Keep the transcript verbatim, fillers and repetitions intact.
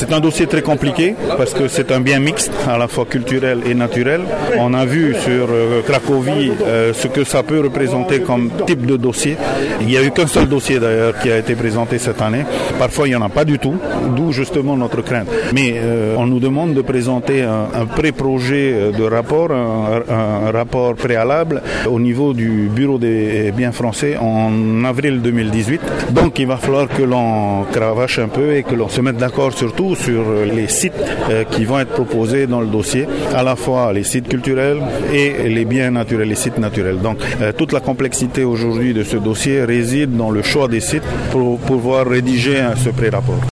C'est un dossier très compliqué parce que c'est un bien mixte, à la fois culturel et naturel. On a vu sur euh, Cracovie euh, ce que ça peut représenter comme type de dossier. Il n'y a eu qu'un seul dossier d'ailleurs qui a été présenté cette année. Parfois il n'y en a pas du tout, d'où justement notre crainte. Mais euh, on nous demande de présenter un, un pré-projet de rapport, un, un rapport préalable au niveau du Bureau des biens français en avril deux mille dix-huit. Donc il va falloir que l'on cravache un peu et que l'on se mette d'accord surtout sur les sites euh, qui vont être proposés dans le dossier, à la fois les sites culturels et les biens naturels, les sites naturels. Donc euh, toute la complexité aujourd'hui de ce dossier réside dans le choix des sites pour pouvoir rédiger ce pré-rapport.